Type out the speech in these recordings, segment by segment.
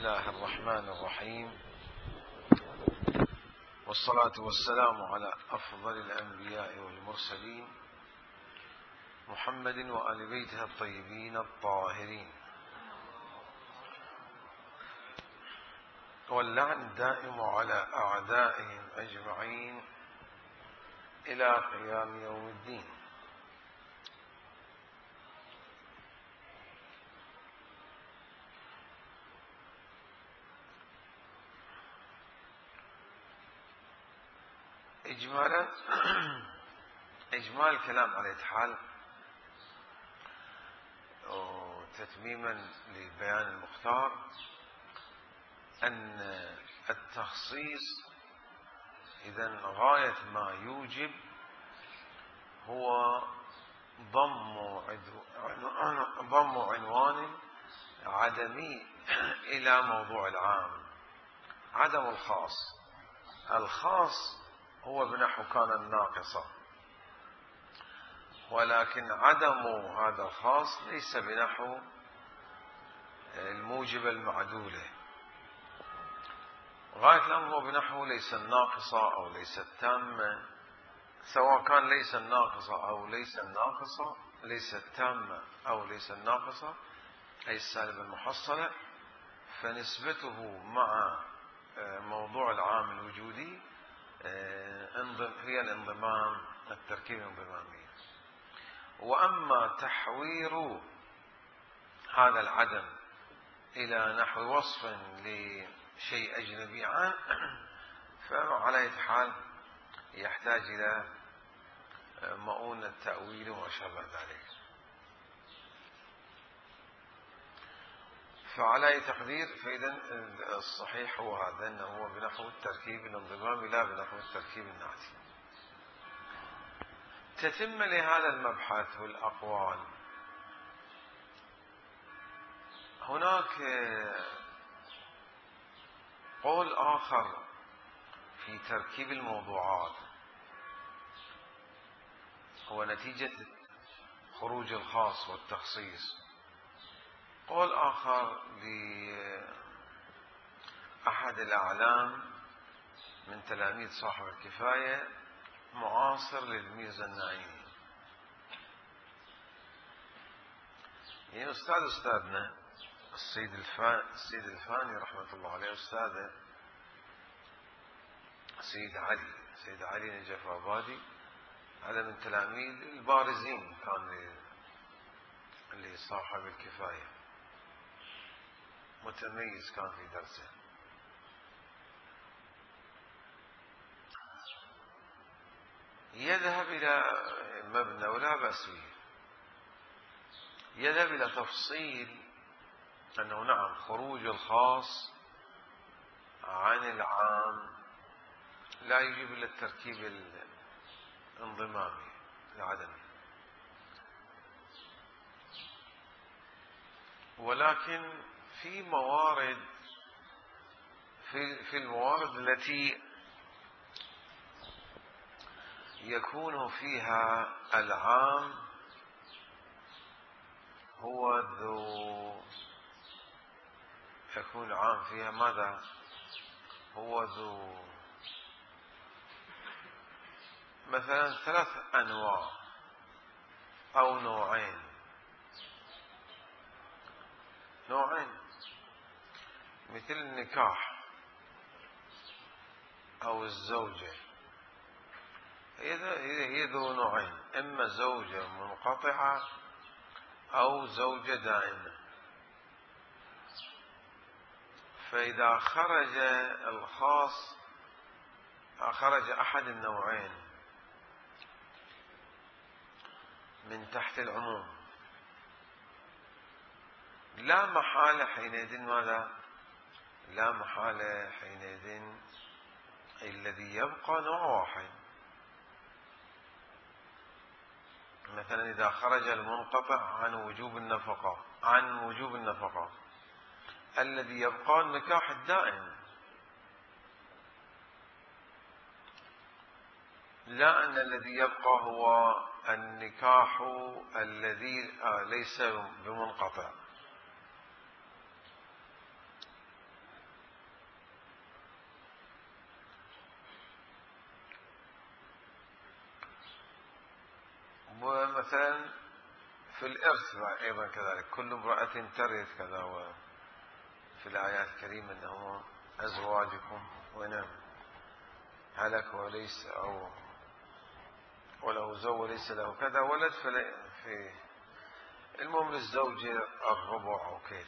الله الرحمن الرحيم، والصلاة والسلام على أفضل الأنبياء والمرسلين محمد وآل بيته الطيبين الطاهرين، واللعن الدائم على أعدائهم أجمعين إلى قيام يوم الدين. إجمال الكلام على حال وتتميما لبيان المختار أن التخصيص إذن غاية ما يوجب هو ضم عنوان عدمي إلى موضوع العام، عدم الخاص. الخاص هو بنحو كان الناقصة، ولكن عدم هذا الخاص ليس بنحو الموجب المعدولة. غاية الأمر هو بنحو ليس الناقصة أو ليس التامة، سواء كان ليس الناقصة أو ليس الناقصة، ليس التامة أو ليس الناقصة، أي السالب المحصلة، فنسبته مع موضوع العام الوجودي هي الانضمام، التركيب الانضمامي. وأما تحوير هذا العدم إلى نحو وصف لشيء أجنبي عنه فعلى أي حال يحتاج إلى مؤونة التأويل وما شابه ذلك. فعلى أي تقدير فإذا الصحيح هو هذا، أنه هو بنحو التركيب الانضمامي لا بنحو التركيب النعتي. تتم لهذا المبحث والأقوال. هناك قول آخر في تركيب الموضوعات هو نتيجة خروج الخاص والتخصيص. قول آخر لأحد الأعلام من تلاميذ صاحب الكفاية معاصر للميرزا النعيمي، يعني أستاذنا السيد الفاني رحمة الله عليه، أستاذه سيد علي نجف آبادي، هذا من تلاميذ البارزين كان لصاحب الكفاية، متميز كان في درسه. يذهب إلى مبنى ولا بأس به، يذهب إلى تفصيل أنه نعم خروج الخاص عن العام لا يجب إلا التركيب الانضمامي العدمي، ولكن في الموارد التي يكون فيها العام يكون العام فيها ماذا؟ هو ذو مثلا 3 أنواع أو نوعين مثل النكاح أو الزوجة، هي ذو نوعين، إما زوجة منقطعة أو زوجة دائمة. فإذا خرج الخاص، خرج أحد النوعين من تحت العموم، لا محالة حينئذ ماذا؟ لا محالة حينئذ الذي يبقى نوع واحد. مثلا إذا خرج المنقطع عن وجوب النفقة، الذي يبقى النكاح الدائم، لا أن الذي يبقى هو النكاح الذي ليس بمنقطع. مثلا في الإرث أيضا كذلك، كل امرأة ترث كذا، وفي الآيات الكريمة أنه أزواجكم وإن هلك وليس أو وله زوج وليس له كذا ولد في المهم للزوجة الربع أو كيف.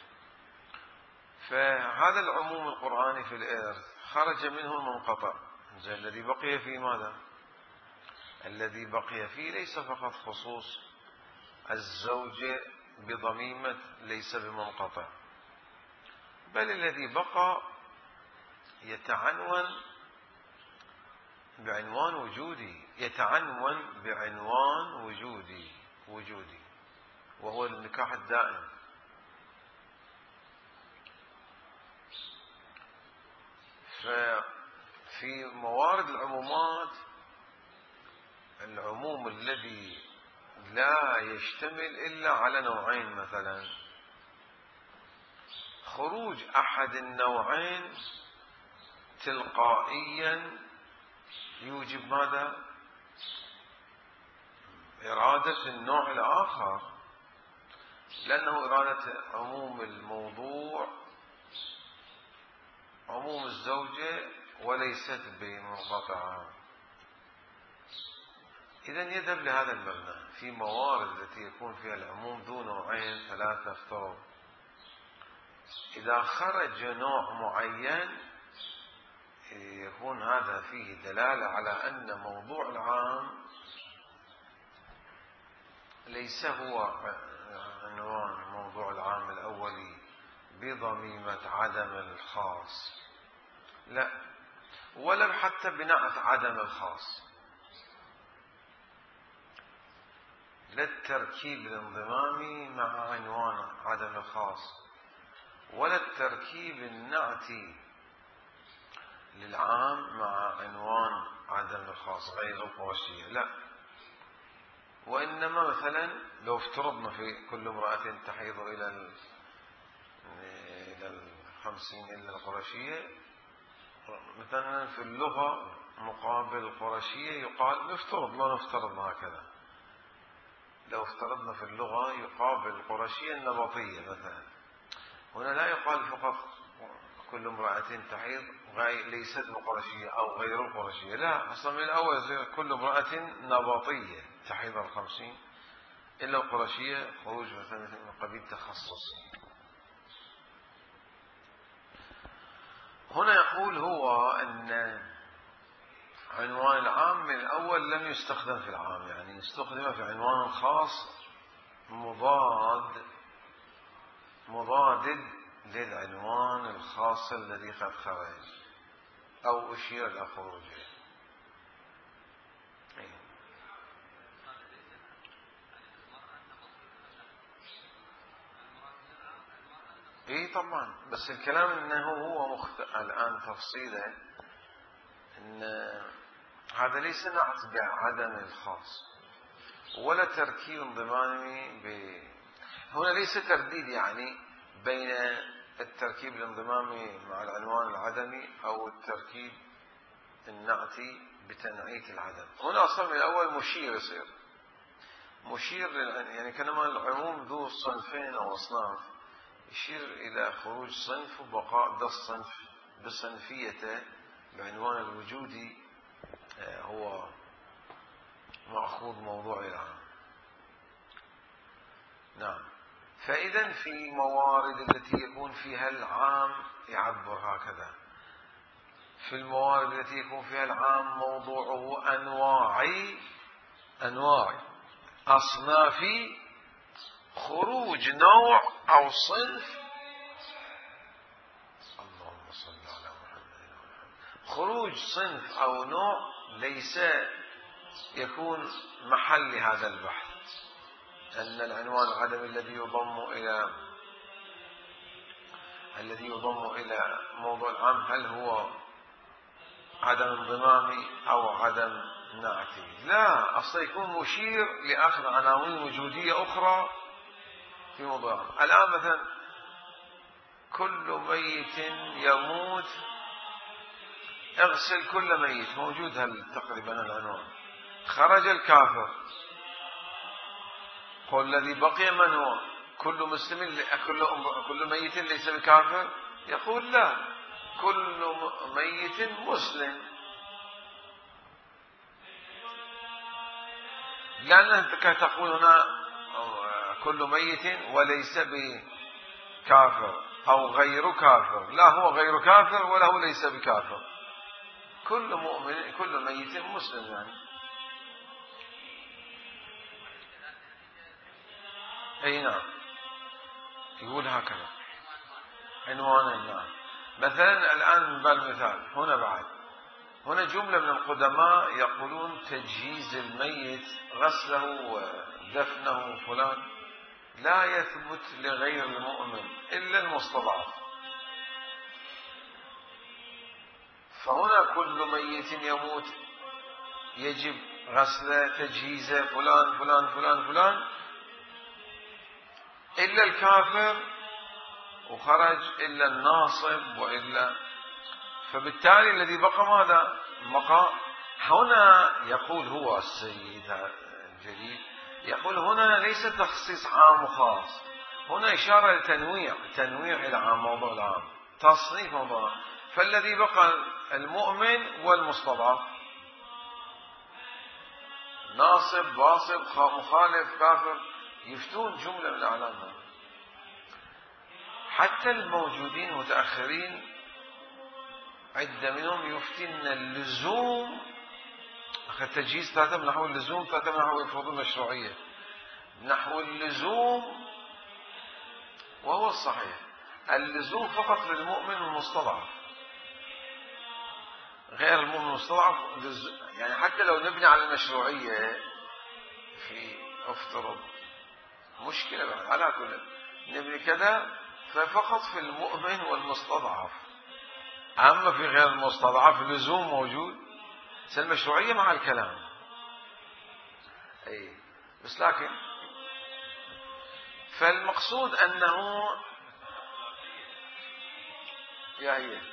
فهذا العموم القرآني في الإرث خرج منه المنقطع. الذي بقي فيه ماذا؟ الذي بقي فيه ليس فقط خصوص الزوجة بضميمة ليس بمنقطع، بل الذي بقى يتعنون بعنوان وجودي، يتعنون بعنوان وجودي وهو النكاح الدائم. ففي موارد العمومات، العموم الذي لا يشتمل إلا على نوعين، مثلا خروج أحد النوعين تلقائيا يوجب ماذا؟ إرادة النوع الآخر، لأنه إرادة عموم الموضوع عموم الزوجة وليست بمنقطعة. إذن يذهب لهذا المبنى في موارد التي يكون فيها العموم ذو نوعين ثلاثة افترض، إذا خرج نوع معين يكون هذا فيه دلالة على أن موضوع العام ليس هو عنوان موضوع العام الأولي بضميمة عدم الخاص، لا، ولا حتى بنعت عدم الخاص، لا التركيب الانضمامي مع عنوان عدم الخاص، ولا التركيب النعتي للعام مع عنوان عدم الخاص غير القرشية، لا. وإنما مثلا لو افترضنا في كل امرأة تحيض إلى 50 إلا القرشية، مثلا في اللغة مقابل القرشية يقال، نفترض لا نفترض هكذا، لو افترضنا في اللغة يقابل القرشية النبطية مثلا، هنا لا يقال فقط كل امرأة تحيض ليست القرشية أو غير القرشية، لا، أصلا من الأول كل امرأة نبطية تحيض 50 إلا القرشية خروج مثلا من قبيل تخصص. هنا يقول هو أن عنوان العام من الأول لم يستخدم في العام، يعني استخدم في عنوان خاص مضاد للعنوان الخاص الذي قد خرج أو أشير إلى خروجه. إيه طبعا، بس الكلام أنه هو الآن تفصيله أن هذا ليس نعت بعدم الخاص ولا تركيب انضمامي هنا ليس ترديد يعني بين التركيب الانضمامي مع العنوان العدمي أو التركيب النعتي بتنعيت العدم. هنا أصلا من الأول مشير يصير مشير يعني كانما العموم ذو صنفين أو أصناف يشير إلى خروج صنف وبقاء ذا الصنف بصنفيته بعنوان الوجودي هو مأخوذ موضوع العام. نعم. فإذا في موارد التي يكون فيها العام يعبر هكذا، في الموارد التي يكون فيها العام موضوعه أنواع أصناف خروج نوع أو صنف، اللهم صل على محمد، خروج صنف أو نوع ليس يكون محل هذا البحث، أن العنوان العدمي الذي يضم إلى موضوع العام هل هو عدم انضمامي أو عدم نعتي، لا، أصلا يكون مشير لأخذ عناوين وجودية أخرى في موضوع العام. الآن مثلا كل ميت يموت اغسل كل ميت، موجود تقريبا العنوان، خرج الكافر قل الذي بقي من هو؟ كل ميت ليس بكافر؟ يقول لا، كل ميت مسلم، لأنك تقول هنا كل ميت وليس بكافر أو غير كافر، لا، هو غير كافر ولا هو ليس بكافر، كل ميت مسلم يعني. أي نعم، يقول هكذا عنوانا. نعم. مثلا الآن من باب المثال هنا جملة من القدماء يقولون تجهيز الميت، غسله ودفنه فلان، لا يثبت لغير المؤمن إلا المستضعف. فهنا كل ميت يموت يجب غسله، تجهيزه، فلان فلان فلان فلان، إلا الكافر، وخرج إلا الناصب وإلا. فبالتالي الذي بقى ماذا؟ بقى هنا. يقول هو السيد الجليل، يقول هنا ليس تخصيص عام وخاص، هنا إشارة لتنويع العام، موضوع العام، تصنيف موضوع. فالذي بقى المؤمن والمستضعف، ناصب، واصب، مخالف، كافر، يفتون جملة من الأعلام. حتى الموجودين متأخرين عدة منهم يفتن اللزوم، التجهيز ثلاثة من نحو اللزوم، ثلاثة من نحو الفروض المشروعية، نحو اللزوم، وهو الصحيح اللزوم فقط للمؤمن المستضعف، غير المؤمن المستضعف يعني حتى لو نبني على المشروعية في افترض مشكلة بعد، على كل نبني كذا، ففقط في المؤمن والمستضعف، أما في غير المستضعف لزوم موجود، المشروعية مع الكلام. أي بس لكن فالمقصود أنه يا هي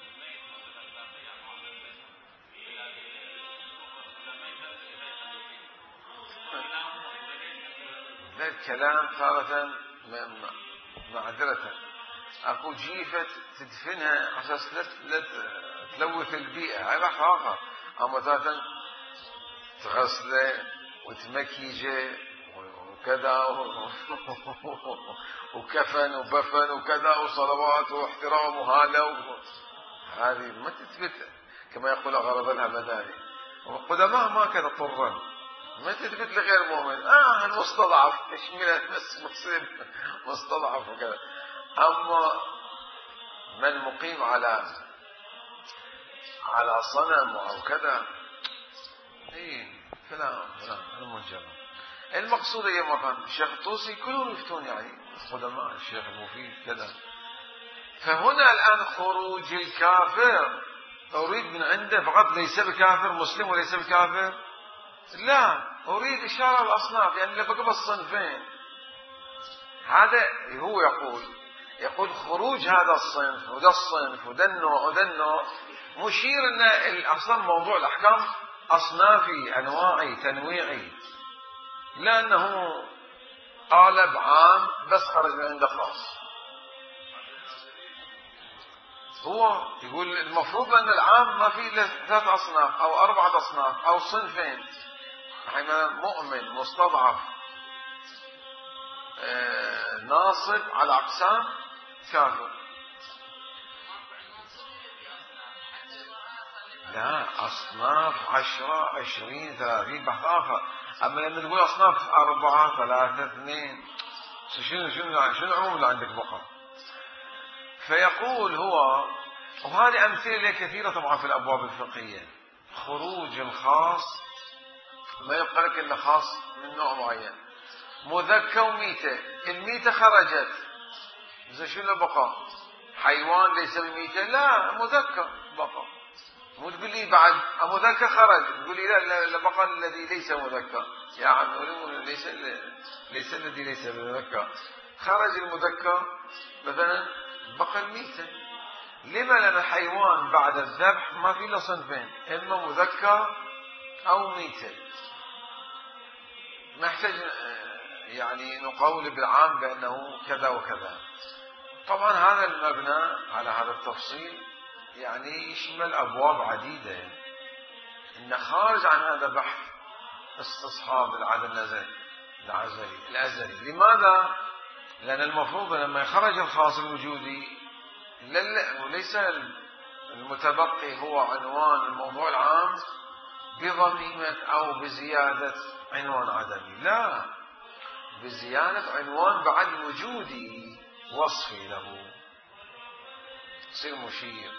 ذا الكلام تارة معذرة، أكو جيفة تدفنها على أساس لا تلوث البيئة، هاي بحث آخر. أما تارة تغسله وتمكيجه وكذا وكفن وبفن وكذا وصلوات واحترام وهالة هذه ما تثبت كما يقول أغرب الهمداني. والقدماء ما كذا طرا، ما تثبت لغير مؤمن. المستضعف يشمل بس مسلم مستضعف وكذا. أما من مقيم على صنم أو كذا، فلا المنجبة. المقصود هي مكان الشيخ الطوسي كلهم يفتون يعني القدماء، الشيخ المفيد كذا. فهنا الآن خروج الكافر أريد من عنده فقط ليس بكافر مسلم وليس بكافر، لا، أريد إشارة الأصناف، يعني لبقى بالصنفين. هذا هو يقول خروج هذا الصنف وده الصنف وده النوع وده النوع، مشير أن أصلا موضوع الأحكام أصنافي، أنواعي، تنويعي، لأنه قالب عام بس خرج من عنده خاص. هو يقول المفروض أن العام ما فيه إلا 3 أصناف أو 4 أصناف أو صنفين، مؤمن، مستضعف، ناصب على أقسام، كافر. لا، أصناف 10 20 30 بحث آخر. أما لما تقول أصناف 4 3 2 شنو العموم اللي عندك بقى؟ فيقول هو، وهذه أمثلة كثيرة طبعا في الأبواب الفقهية، خروج الخاص ما يبقى لك إلا خاص من نوع معين. مذكى وميتة، الميتة خرجت، إذا شنو بقى؟ حيوان ليس بميتة، لا، مذكى بقى. مو تقول لي بعد مذكى خرج، تقول لي لا بقى الذي ليس مذكى، يا عم ليس الذي ليس بمذكى، خرج المذكى مثلا، بقى الميتة. لما؟ لأن حيوان بعد الذبح ما في إلا صنفين، إما مذكى أو ميتة، ما يحتاج يعني نقول بالعام بأنه كذا وكذا. طبعا هذا المبنى على هذا التفصيل يعني يشمل أبواب عديدة، إن خارج عن هذا بحث استصحاب العدد الأزلي. لماذا؟ لأن المفروض لما يخرج الخاص الوجودي وليس المتبقي هو عنوان الموضوع العام بضميمة أو بزيادة عنوان عدمي، لا، بزيادة عنوان بعد وجودي وصفي له يصير مشير.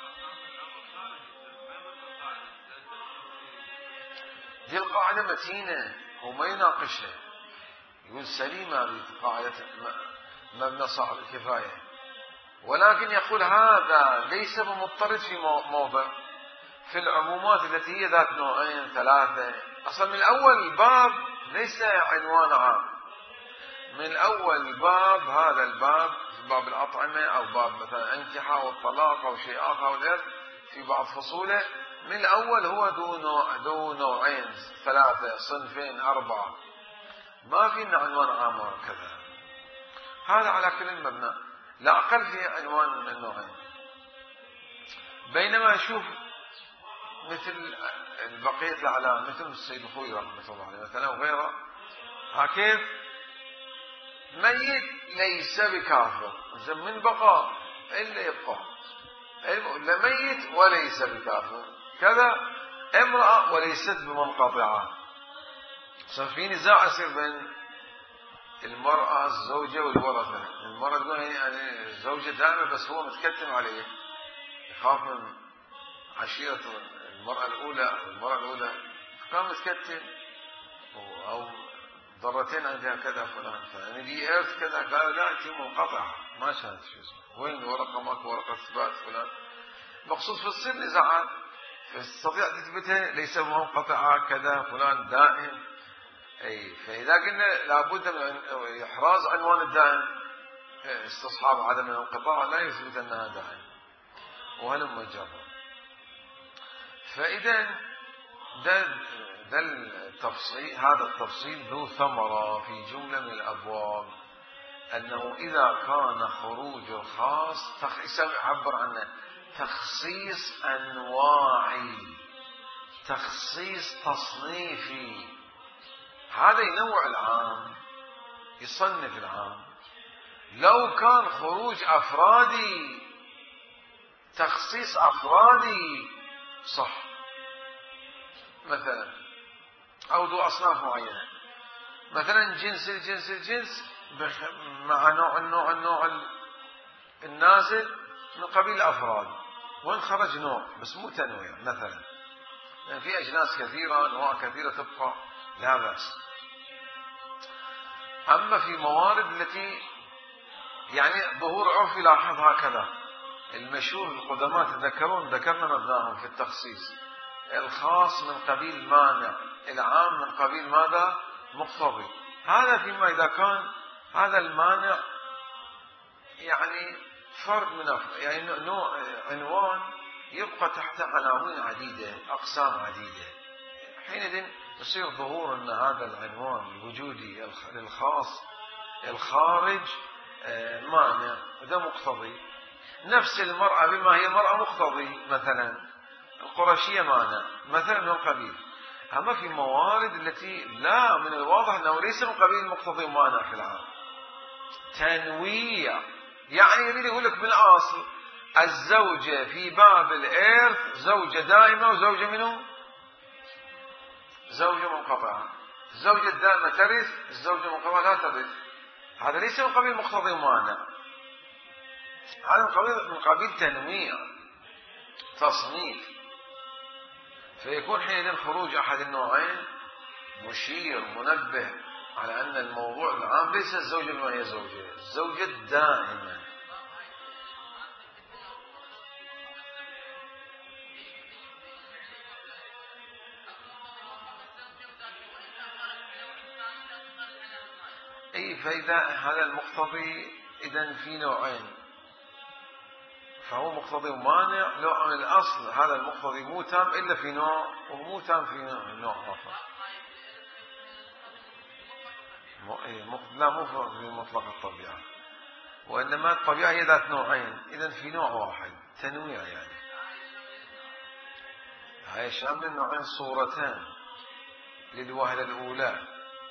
دي القاعدة متينة، هو ما يناقشها، يقول سليمة هذه قاعدة مبنى صاحب الكفاية، ولكن يقول هذا ليس بمضطرد في موضع في العمومات التي هي ذات نوعين ثلاثة. أصلا من أول باب ليس عنوان عام، من أول باب هذا الباب باب الأطعمة أو باب مثلا أنكحة والطلاق أو شيء آخر أو الإرث في بعض فصوله، من الأول هو ذو نوعين ثلاثة صنفين أربعة، ما في عنوان عام وكذا. هذا على كل المبنى لا أقل في عنوان من النوعين. بينما أشوف مثل بقية الأعلام مثل السيد الخوي رحمة الله عليه مثلا وغيره، كيف ميت ليس بكافر، من بقى إلا يبقى ميت وليس بكافر، كذا امرأة وليست بمنقطعة. في نزاع يصير بين المرأة الزوجة والورثة. المرأة تقول يعني الزوجة دائما بس هو متكتم عليه، يخاف من عشيرة المرأة الأولى كان متكتم أو ضرتين عندها كذا فلان، فيعني دي إرث كذا، قال لا أنت منقطعة ما شانت شو اسمه، وين ورقة ماكو ورقة إثبات فلان. مقصود في الصير نزاعات تستطيع تثبتها ليس منقطعة كذا فلان دائم. أي فإذا قلنا لابد من إحراز عنوان الدائم استصحاب عدم الانقطاع لا يثبت أنها دائم وهلم مجرد. فإذا هذا التفصيل ذو ثمرة في جملة من الأبواب، أنه إذا كان خروج الخاص عبر عنه تخصيص أنواعي، تخصيص تصنيفي، هذا ينوع العام يصنف العام. لو كان خروج أفرادي تخصيص أفرادي صح، مثلا أو ذو أصناف معينة، مثلا الجنس مع النوع النازل من قبيل الأفراد، وإن خرج نوع بس مو تنويع، مثلا يعني في أجناس كثيرة أنواع كثيرة تبقى لا بأس. أما في موارد التي يعني ظهور عرفي لاحظ هكذا، المشهور القدماء ذكرنا مبناهم في التخصيص، الخاص من قبيل مانع، العام من قبيل ماذا؟ مقتضي. هذا فيما إذا كان هذا المانع يعني فرد من يعني نوع عنوان يبقى تحت عناوين عديدة أقسام عديدة، حينئذ يصير ظهور أن هذا العنوان الوجودي للخاص الخارج مانع وده مقتضي. نفس المرأة بما هي مرأة مقتضي، مثلا القرشية مانع مثلا من القبيل. أما في موارد التي لا من الواضح أنه ليس من قبيل المقتضي مانع في العام، تنويع، يعني يريد يقول لك بالأصل الزوجة في باب الإرث زوجة دائمة وزوجة منه زوجة منقطعة. الزوجة الدائمة ترث، الزوجة المنقطعة لا ترث. هذا ليس من قبيل مقتضي مانع، هذا من قبيل تنويع تصنيف. فيكون حينئذ خروج أحد النوعين مشير منبه على أن الموضوع العام ليس الزوجة بما هي زوجة، الزوجة الدائمة. أي فإذا هذا المقتضي إذن في نوعين، فهو مقتضي ومانع. لو عن الأصل هذا المقتضي مو تام إلا في نوع ومو تام في نوع آخر. لا مو في مطلق الطبيعة، وإنما الطبيعة هي ذات نوعين، إذن في نوع واحد تنويع يعني. هاي شامل النوعين صورتان للوهلة الأولى،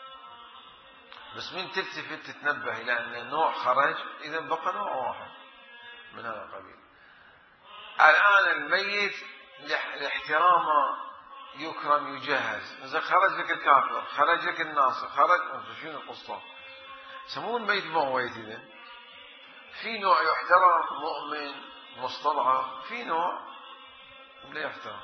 بس من تلتفت تتنبه إلى أن نوع خرج، إذن بقى نوع واحد من هذا القبيل. الآن الميت لاحترامه يكرم يجهز، إذا خرج لك الكافر، خرج لك الناصر، خرج شنو القصة؟ سموه الميت مويت. إذن في نوع يحترم مؤمن مستضعف، في نوع لا يحترم.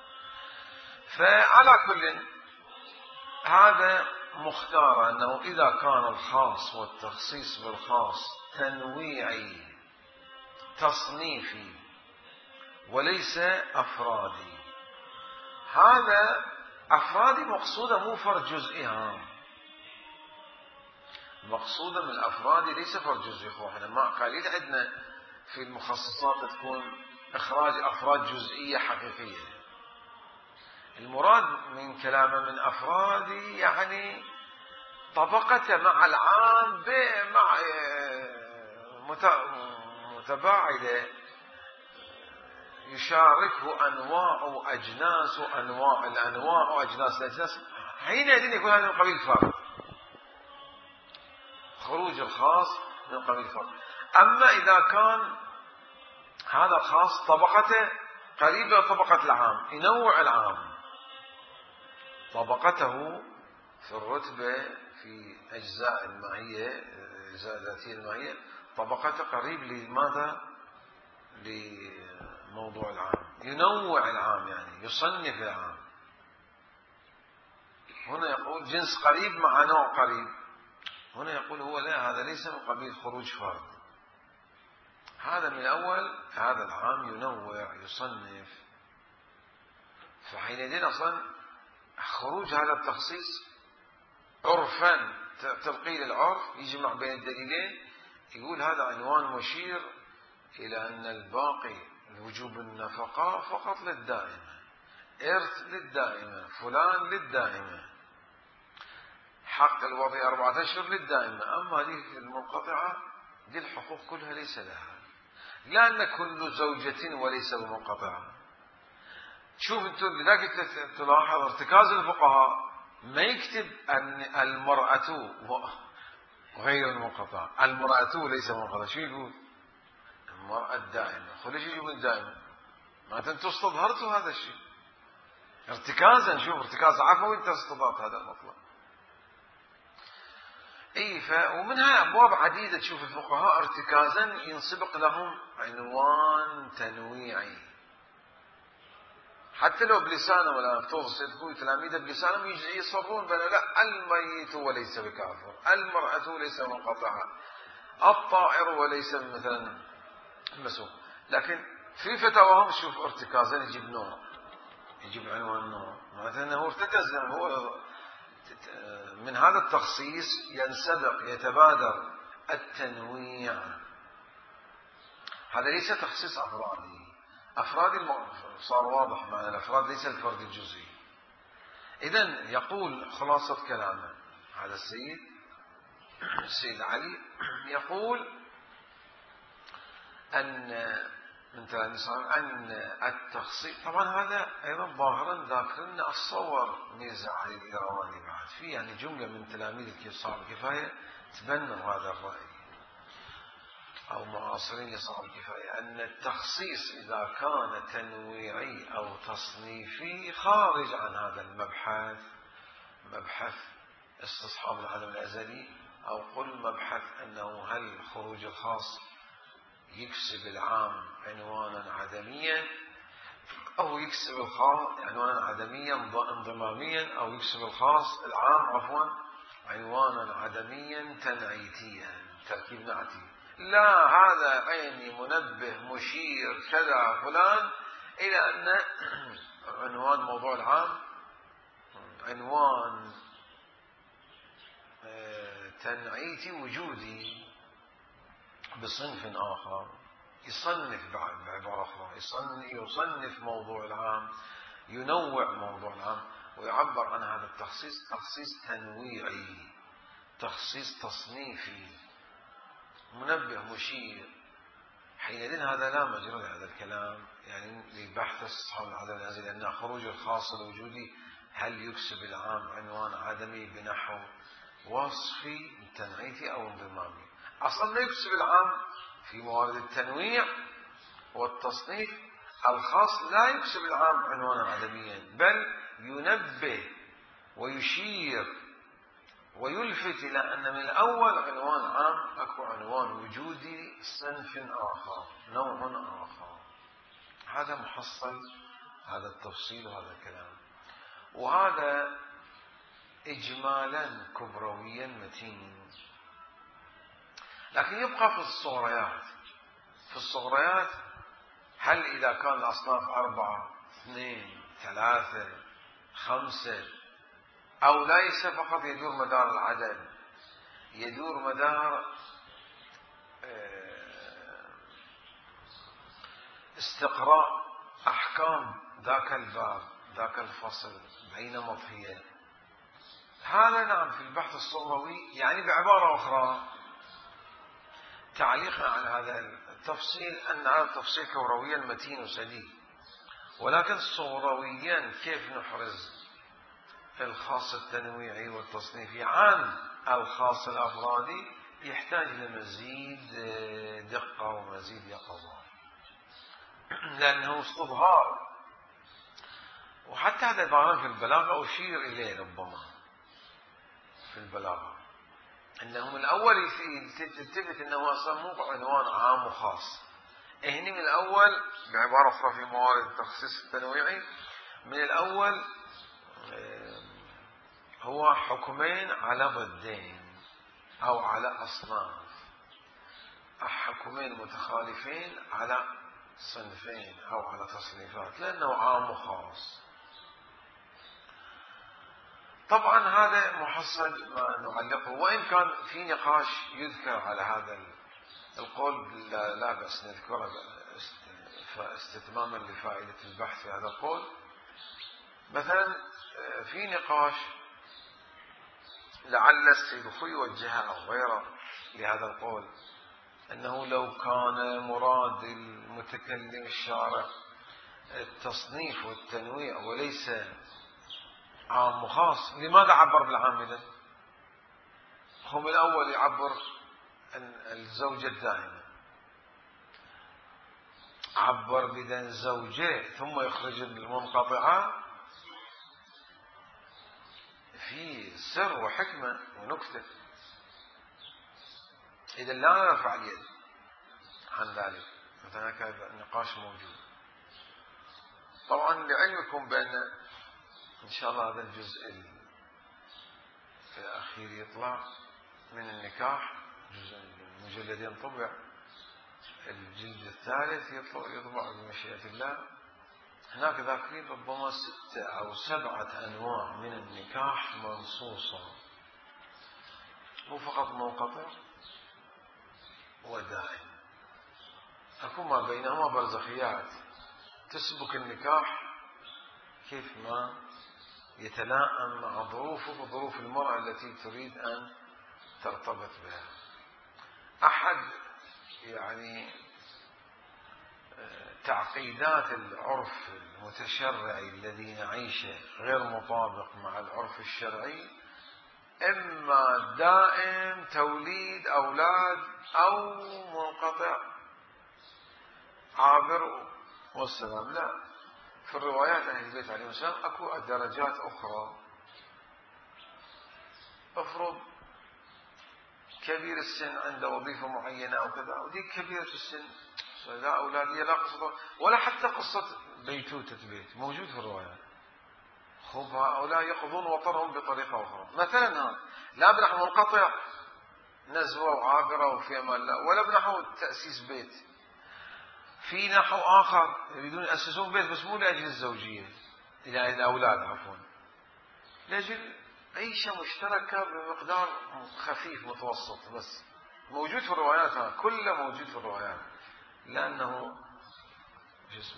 فعلى كل هذا مختار أنه إذا كان الخاص والتخصيص بالخاص تنويعي تصنيفي وليس أفرادي. هذا أفرادي مقصودة مو فرد جزئي هام، مقصودة من الأفرادي ليس فرد جزئي. احنا ما قليل عندنا في المخصصات تكون إخراج أفراد جزئية حقيقية. المراد من كلامه من أفرادي يعني طبقته مع العام مع متباعدة، يشاركه أنواع وأجناس وأنواع الأنواع وأجناس الأجناس، حينئذ يكون هذا من قبيل فرد، خروج الخاص من قبيل فرد. أما إذا كان هذا الخاص طبقته قريبة طبقة العام، ينوع العام طبقته في الرتبة في أجزاء المعية، أجزاء ذاتية المعية، طبقته قريب لماذا؟ لموضوع العام، ينوع العام يعني يصنف العام. هنا يقول جنس قريب مع نوع قريب، هنا يقول هو لا، هذا ليس من قبيل خروج فرد، هذا من الأول هذا العام ينوع يصنف. فحينئذ أصلا خروج هذا التخصيص عرفا تلقيل العرف يجمع بين الدليلين، يقول هذا عنوان مشير إلى أن الباقي وجوب النفقة فقط للدائمة، إرث للدائمة، فلان للدائمة، حق الوضع 4 أشهر للدائمة. أما هذه المنقطعة دي الحقوق كلها ليس لها، لأن كل زوجة وليس بمنقطعة. شوف انتم لذلك تلاحظ ارتكاز الفقهاء ما يكتب أن المرأة غير المنقطعة، المرأة ليس منقطعة، شو يقول؟ المرأة الدائمة. خليش يجيب الدائمة، معناته انتم استظهرتوا هذا الشيء ارتكازا. شوف ارتكاز عفوي، انت استضافت هذا المطلب. ومنها أبواب عديدة تشوف الفقهاء ارتكازا ينسبق لهم عنوان تنويعي، حتى لو بلسانه ولا مفتوح صدقوا تلاميذه بلسانهم يصرون بأن لا، الميت وليس بكافر، المرأة ليس منقطعة، الطائر وليس مثلا مسوق. لكن في فتاواهم شوف ارتكازا يجيب نوع، يجيب عنوان نوع، معناته انه ارتكز. هو من هذا التخصيص ينسبق يتبادر التنويع. هذا ليس تخصيص أفرادي. أفرادي صار واضح معنى الأفراد ليس الفرد الجزئي. إذن يقول خلاصة كلامه هذا السيد علي، يقول أن أن التخصيص، طبعا هذا أيضا ظاهرا ذاكرنا الصور ميزة علي الإيرواني بعد في يعني جملة من تلاميذ صاحب الكفاية تبنوا هذا الرأي أو معاصرين لصاحب الكفاية، أن التخصيص إذا كان تنويعي أو تصنيفي خارج عن هذا المبحث، مبحث استصحاب العدم الأزلي، أو قل مبحث أنه هل خروج الخاص يكسب العام عنوانا عدميا، أو يكسب الخاص عنوانا عدميا انضماميا، أو يكسب الخاص العام عفوا عنوانا عدميا تنعيتيا تركيب نعتي. لا، هذا عيني منبه مشير كذا فلان، إلى أن عنوان موضوع العام عنوان تنعيتي وجودي بصنف آخر، يصنف بعبارة أخرى، يصنف موضوع العام، ينوع موضوع العام، ويعبر عن هذا التخصيص تخصيص تنويعي تخصيص تصنيفي منبه مشير، حينئذ هذا لا مجرى لهذا الكلام، يعني لبحث أصحاب العدد النازل، لأن خروج الخاص الوجودي هل يكسب العام عنوان عدمي بنحو وصفي تنعيتي أو انضمامي. أصلا لا يكسب العام في موارد التنويع والتصنيف، الخاص لا يكسب العام عنوانا عدميا، بل ينبه ويشير ويلفت إلى أن من الأول عنوان عام أكو عنوان وجودي صنف آخر، نوع آخر. هذا محصل هذا التفصيل وهذا الكلام، وهذا إجمالا كبرويا متين. لكن يبقى في الصغريات. في الصغريات هل إذا كان الأصناف 4 2 3 5 أو ليس فقط يدور مدار العدد، يدور مدار استقراء أحكام ذاك الباب ذاك الفصل بينما هي، هذا نعم في البحث الصغروي. يعني بعبارة أخرى تعليقا على هذا التفصيل، أن هذا التفصيل كبرويا متين وسديد، ولكن صغرويا كيف نحرز الخاص التنويعي والتصنيفي عن الخاص الأفرادي يحتاج لمزيد دقة ومزيد يقظة، لأنه استظهار. وحتى هذا البيان في البلاغة أشير إليه ربما في البلاغة، أنه من الأول تثبت أنه أصلا مو عنوان عام وخاص. هني من الأول بعبارة أخرى في موارد التخصيص التنويعي، من الأول هو حكمين على ضدين أو على أصناف، حكمين متخالفين على صنفين أو على تصنيفات، لأنه عام وخاص. طبعا هذا محصل ما نعلقه، وإن كان في نقاش يذكر على هذا القول لا بأس نذكره استتماما لفائدة البحث في هذا القول. مثلا في نقاش لعل السيد خوي وجهه أو غيره لهذا القول، أنه لو كان مراد المتكلم الشارع التصنيف والتنويع وليس عام وخاص، لماذا عبر بالعام إذن؟ هو من الأول يعبر عن الزوجة الدائمة، عبر بدن زوجة ثم يخرج المنقطعة، في سر وحكمة ونكتة. إذا لا نرفع اليد عن ذلك، مثلا هذا النقاش موجود. طبعا لعلمكم بأن إن شاء الله هذا الجزء الأخير يطلع من النكاح، جزء المجلدين طبع، الجلد الثالث يطبع بمشيئة الله. هناك ذاكرين ربما 6 أو 7 أنواع من النكاح منصوصة، مو فقط منقطع ودائم، أكون ما بينهما برزخيات تسبك النكاح كيف ما يتلائم مع ظروفه وظروف المرأة التي تريد أن ترتبط بها. أحد يعني تعقيدات العرف المتشرعي الذي نعيشه غير مطابق مع العرف الشرعي، إما دائم توليد أولاد أو منقطع عابر والسلام. لا، في الروايات أهل البيت عليهم السلام أكو درجات أخرى. افرض كبير السن عنده وظيفة معينة أو كذا، ودي كبيرة السن لا أولادية لا قصة ولا حتى قصة بيتوتة بيت موجود في الروايات. خب هؤلاء يقضون وطرهم بطريقة أخرى. مثلا لا بنحو منقطع نزوة وعابرة وفي أمان الله، ولا بنحو تأسيس بيت. في نحو آخر يريدون يأسسون بيت بس مو لأجل الزوجية، لأجل الأولاد عفوا، لأجل عيشة مشتركة بمقدار خفيف متوسط. بس موجود في الروايات، كله موجود في الروايات، لأنه جسم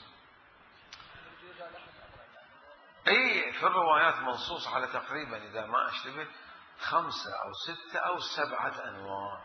أي في الروايات منصوص على تقريبا إذا ما أشتبه 5 أو 6 أو 7 أنواع.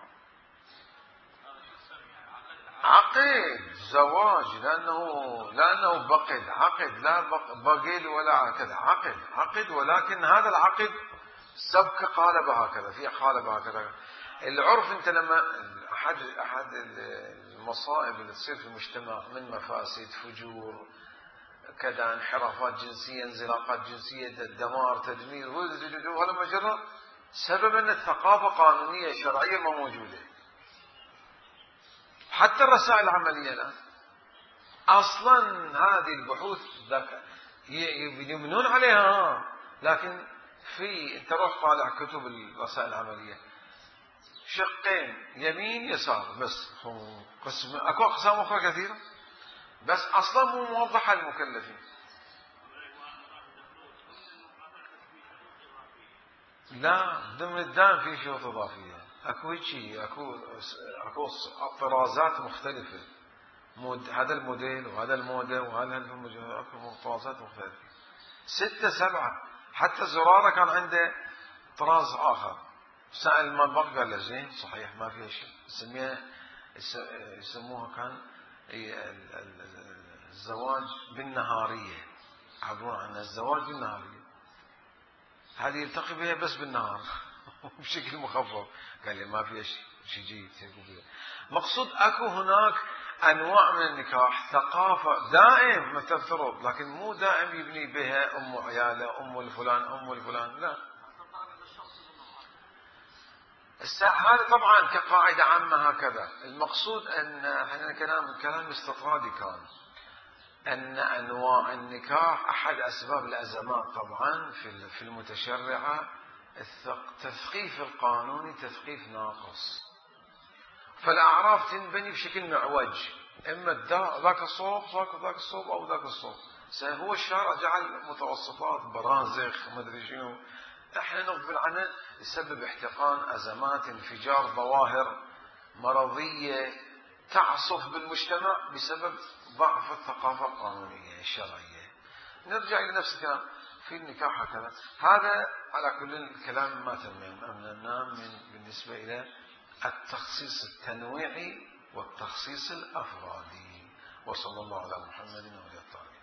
عقد زواج، لأنه بقد، عقد لا بقيل ولا كذا، عقد ولكن هذا العقد سبق قالب هكذا، في قالب هكذا. العرف انت لما احد المصائب اللي تصير في المجتمع من مفاسد، فجور، كذا، انحرافات جنسيه، انزلاقات جنسيه، دمار، تدمير، وهذا مجرد سبب ان الثقافه قانونيه شرعيه ما موجوده. حتى الرسائل العمليه الان اصلا هذه البحوث يبنون عليها، لكن انت روح طالع كتب الرسائل العمليه، شقين يمين يسار بس، اكو اقسام اخرى كثيره بس اصلا مو موضحه للمكلفين. لا، ضمن الدائم في شروط اضافيه، اكو شيء، اكو طرازات مختلفه، هذا الموديل وهذا الموديل وهذا اكو طرازات مختلفه، 6 7. حتى زرارة كان عنده طراز آخر، سأل ما بقى قال له زين صحيح ما فيها شيء، يسموها كان الزواج بالنهارية، يعبرون عن الزواج بالنهارية، هذه يلتقي بها بس بالنهار بشكل مخفف. قال لي ما فيها شيء جيد. مقصود اكو هناك انواع من النكاح، ثقافة دائم ما تفترض، لكن مو دائم يبني بها ام عياله، ام الفلان، لا. هذا طبعا كقاعدة عامة هكذا. المقصود ان احنا كلام استطرادي كان ان انواع النكاح احد اسباب الازمات طبعا في المتشرعة التثقيف القانوني تثقيف ناقص، فالاعراف تنبني بشكل معوج، اما ذاك الصوب ذاك الصوب او ذاك الصوب. هو الشارع جعل متوسطات، برازخ، ما ادري شنو، احنا نغفل عنه، يسبب احتقان، ازمات، انفجار، ظواهر مرضيه تعصف بالمجتمع بسبب ضعف الثقافه القانونيه الشرعيه. نرجع الى نفس الكلام في النكاح هكذا. هذا على كل الكلام ما تممنا بالنسبه الى التخصيص التنويعي والتخصيص الافرادي. وصلى الله على محمد وعلى اله.